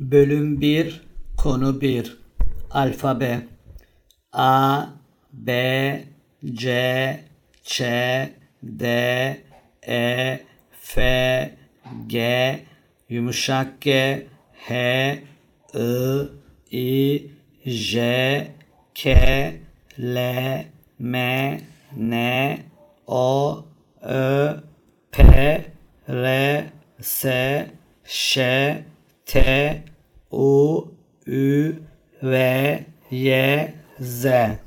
Bölüm 1, Konu 1. Alfabe. A, B, C, Ç, D, E, F, G, yumuşak G, H, I, I, J, K, L, M, N, O, Ö, P, R, S, Ş, T, U, Ü, V, Y, Z.